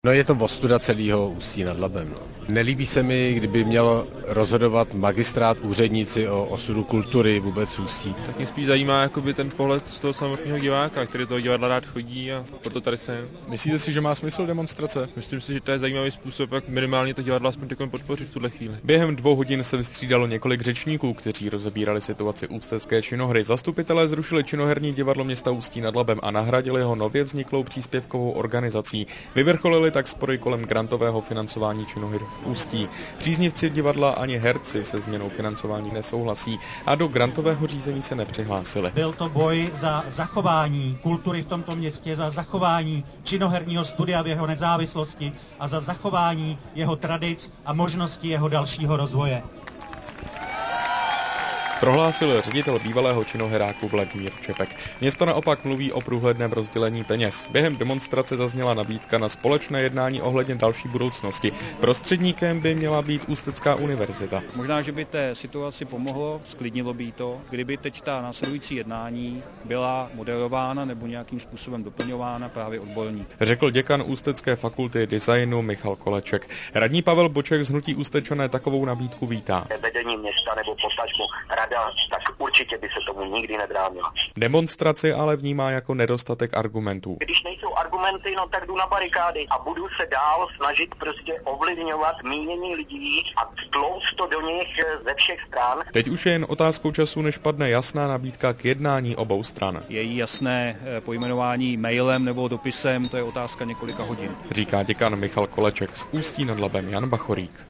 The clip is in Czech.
No je to ostuda celého Ústí nad Labem. No. Nelíbí se mi, kdyby měl rozhodovat magistrát, úředníci o osudu kultury vůbec v Ústí. Tak mě spíš zajímá jakoby ten pohled z toho samotného diváka, který do toho divadla rád chodí a proto tady jsem. Myslíte si, že má smysl demonstrace? Myslím si, že to je zajímavý způsob, jak minimálně to divadlo aspoň takhle podpořit v tuhle chvíli. Během 2 hodin se vystřídalo několik řečníků, kteří rozebírali situaci ústecké činohry. Zastupitelé zrušili činoherní divadlo města Ústí nad Labem a nahradili ho nově vzniklou příspěvkovou organizací. Vyvrcholili tak spory kolem grantového financování činohry v Ústí. Příznivci divadla ani herci se změnou financování nesouhlasí a do grantového řízení se nepřihlásili. Byl to boj za zachování kultury v tomto městě, za zachování činoherního studia v jeho nezávislosti a za zachování jeho tradic a možnosti jeho dalšího rozvoje. Prohlásil ředitel bývalého činoheráku Vladimír Čepek. Město naopak mluví o průhledném rozdělení peněz. Během demonstrace zazněla nabídka na společné jednání ohledně další budoucnosti. Prostředníkem by měla být Ústecká univerzita. Možná, že by té situaci pomohlo, sklidnilo by to, kdyby teď ta následující jednání byla moderována nebo nějakým způsobem doplňována právě odborník. Řekl děkan Ústecké fakulty designu Michal Koleček. Radní Pavel Boček z hnutí Ústečané takovou nabídku vítá. Vedení města nebo potažmo rada, tak určitě by se tomu nikdy nebránila. Demonstraci ale vnímá jako nedostatek argumentů. Když nejsou argumenty, no tak jdu na barikády a budu se dál snažit prostě ovlivňovat mínění lidí a tlouct to do nich ze všech stran. Teď už je jen otázkou času, než padne jasná nabídka k jednání obou stran. Její jasné pojmenování mailem nebo dopisem, to je otázka několika hodin. Říká děkan Michal Koleček. Z Ústí nad Labem Jan Bachorík.